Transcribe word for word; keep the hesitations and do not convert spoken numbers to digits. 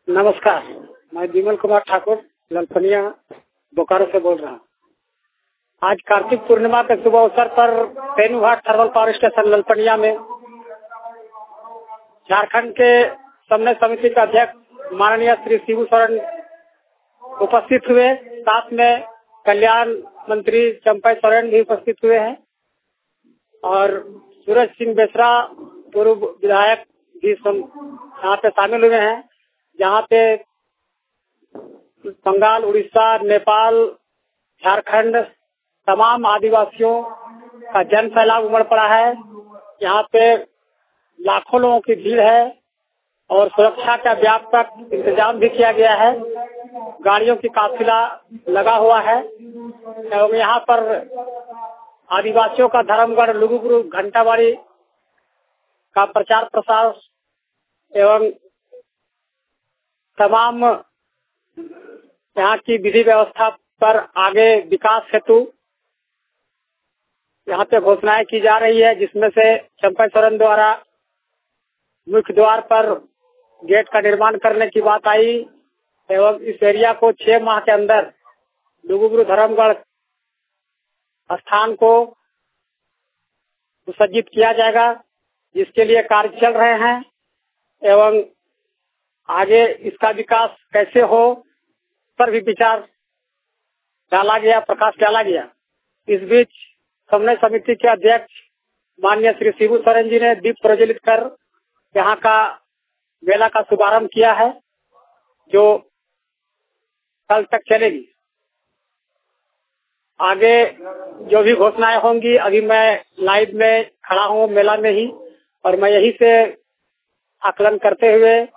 नमस्कार, मैं विमल कुमार ठाकुर ललपनिया बोकारो से बोल रहा हूँ। आज कार्तिक पूर्णिमा के शुभ अवसर पर Tenughat thermal power station Lalpania में झारखंड के समन्वय समिति के अध्यक्ष माननीय श्री शिबू सोरेन उपस्थित हुए। साथ में कल्याण मंत्री चंपई सोरेन भी उपस्थित हुए हैं और सूरज सिंह बेसरा पूर्व विधायक भी यहाँ पे शामिल हुए हैं। जहाँ पे बंगाल, उड़ीसा, नेपाल, झारखंड तमाम आदिवासियों का जन फैलाव उमड़ पड़ा है। यहाँ पे लाखों लोगों की भीड़ है और सुरक्षा का व्यापक इंतजाम भी किया गया है। गाड़ियों की काफिला लगा हुआ है एवं यहाँ पर आदिवासियों का धर्मगढ़ लुगुबुरु घंटाबाड़ी का प्रचार प्रसार एवं तमाम यहाँ की विधि व्यवस्था पर आगे विकास हेतु यहाँ पे घोषणाएं की जा रही है, जिसमें से चंपई सोरेन द्वारा मुख्य द्वार पर गेट का निर्माण करने की बात आई एवं इस एरिया को छह माह के अंदर लुगुबुरु धर्मगढ़ स्थान को सुसज्जित किया जाएगा, जिसके लिए कार्य चल रहे हैं एवं आगे इसका विकास कैसे हो पर भी विचार डाला गया, प्रकाश डाला गया। इस बीच समन्वय समिति के अध्यक्ष माननीय श्री शिबू सोरेन जी ने दीप प्रज्वलित कर यहाँ का मेला का शुभारंभ किया है, जो कल तक चलेगी। आगे जो भी घोषणाएं होंगी, अभी मैं लाइव में खड़ा हूँ मेला में ही, और मैं यही से आकलन करते हुए